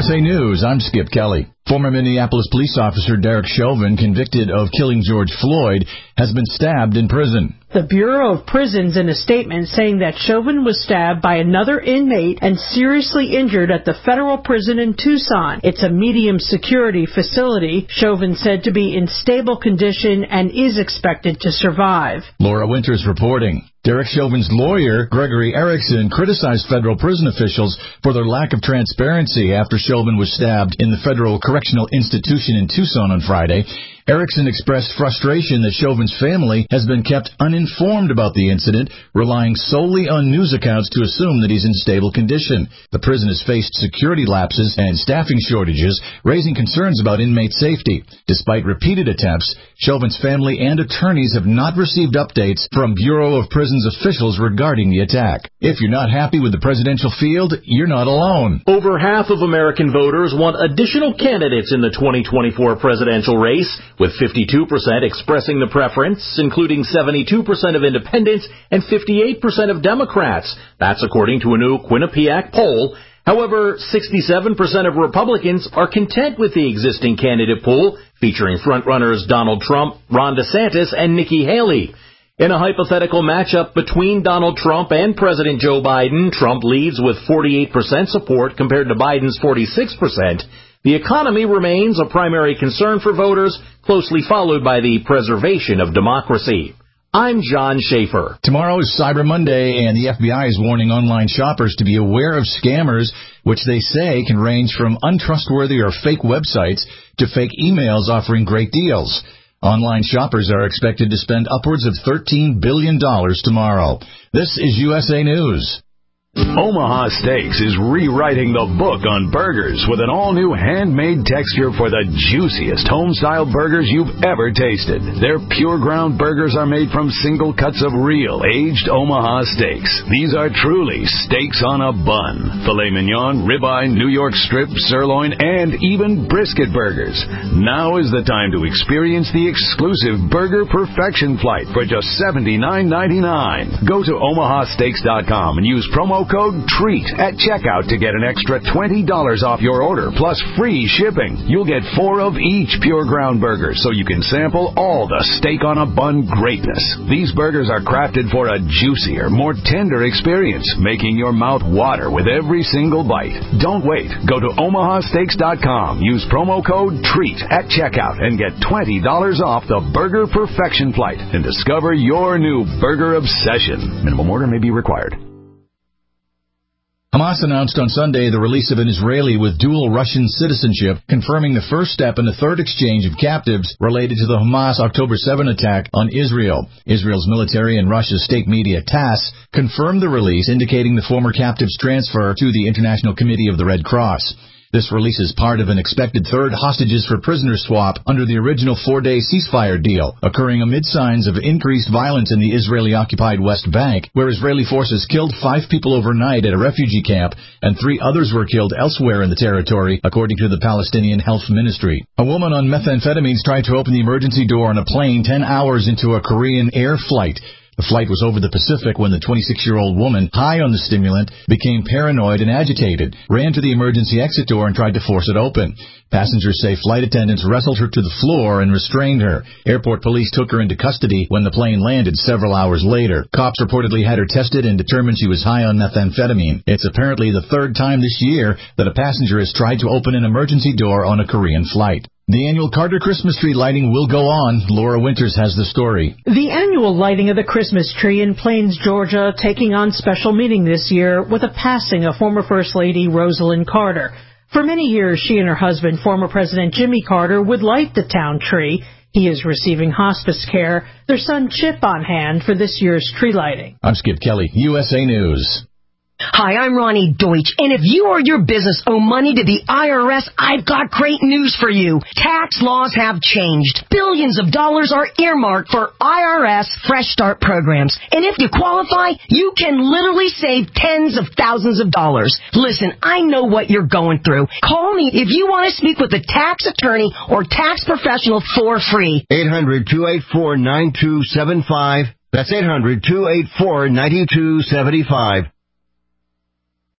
USA News, I'm Skip Kelly. Former Minneapolis police officer Derek Chauvin, convicted of killing George Floyd, has been stabbed in prison. The Bureau of Prisons in a statement saying that Chauvin was stabbed by another inmate and seriously injured at the federal prison in Tucson. It's a medium security facility. Chauvin said to be in stable condition and is expected to survive. Laura Winters reporting. Derek Chauvin's lawyer, Gregory Erickson, criticized federal prison officials for their lack of transparency after Chauvin was stabbed in the Federal Correctional Institution in Tucson on Friday. Erickson expressed frustration that Chauvin's family has been kept uninformed about the incident, relying solely on news accounts to assume that he's in stable condition. The prison has faced security lapses and staffing shortages, raising concerns about inmate safety. Despite repeated attempts, Chauvin's family and attorneys have not received updates from Bureau of Prisons officials regarding the attack. If you're not happy with the presidential field, you're not alone. Over half of American voters want additional candidates in the 2024 presidential race, with 52% expressing the preference, including 72% of independents and 58% of Democrats. That's according to a new Quinnipiac poll. However, 67% of Republicans are content with the existing candidate pool, featuring frontrunners Donald Trump, Ron DeSantis, and Nikki Haley. In a hypothetical matchup between Donald Trump and President Joe Biden, Trump leads with 48% support compared to Biden's 46%. The economy remains a primary concern for voters, closely followed by the preservation of democracy. I'm John Schaefer. Tomorrow is Cyber Monday, and the FBI is warning online shoppers to be aware of scammers, which they say can range from untrustworthy or fake websites to fake emails offering great deals. Online shoppers are expected to spend upwards of $13 billion tomorrow. This is USA News. Omaha Steaks is rewriting the book on burgers with an all-new handmade texture for the juiciest home-style burgers you've ever tasted. Their pure ground burgers are made from single cuts of real, aged Omaha steaks. These are truly steaks on a bun. Filet mignon, ribeye, New York strip, sirloin, and even brisket burgers. Now is the time to experience the exclusive Burger Perfection Flight for just $79.99. Go to omahasteaks.com and use promo code TREAT at checkout to get an extra $20 off your order, plus free shipping. You'll get 4 of each pure ground burger, so you can sample all the steak on a bun greatness. These burgers are crafted for a juicier, more tender experience, making your mouth water with every single bite. Don't wait. Go to omahasteaks.com, use promo code TREAT at checkout, and get $20 off the Burger Perfection Flight and discover your new burger obsession. Minimum order may be required. Hamas announced on Sunday the release of an Israeli with dual Russian citizenship, confirming the first step in the third exchange of captives related to the Hamas October 7 attack on Israel. Israel's military and Russia's state media TASS confirmed the release, indicating the former captives' transfer to the International Committee of the Red Cross. This release is part of an expected third hostages for prisoners swap under the original 4-day ceasefire deal, occurring amid signs of increased violence in the Israeli-occupied West Bank, where Israeli forces killed 5 people overnight at a refugee camp and 3 others were killed elsewhere in the territory, according to the Palestinian Health Ministry. A woman on methamphetamines tried to open the emergency door on a plane 10 hours into a Korean air flight. The flight was over the Pacific when the 26-year-old woman, high on the stimulant, became paranoid and agitated, ran to the emergency exit door and tried to force it open. Passengers say flight attendants wrestled her to the floor and restrained her. Airport police took her into custody when the plane landed several hours later. Cops reportedly had her tested and determined she was high on methamphetamine. It's apparently the third time this year that a passenger has tried to open an emergency door on a Korean flight. The annual Carter Christmas tree lighting will go on. Laura Winters has the story. The annual lighting of the Christmas tree in Plains, Georgia, taking on special meaning this year with a passing of former First Lady Rosalind Carter. For many years, she and her husband, former President Jimmy Carter, would light the town tree. He is receiving hospice care. Their son Chip on hand for this year's tree lighting. I'm Skip Kelly, USA News. Hi, I'm Ronnie Deutsch, and if you or your business owe money to the IRS, I've got great news for you. Tax laws have changed. Billions of dollars are earmarked for IRS Fresh Start programs. And if you qualify, you can literally save tens of thousands of dollars. Listen, I know what you're going through. Call me if you want to speak with a tax attorney or tax professional for free. 800-284-9275. That's 800-284-9275.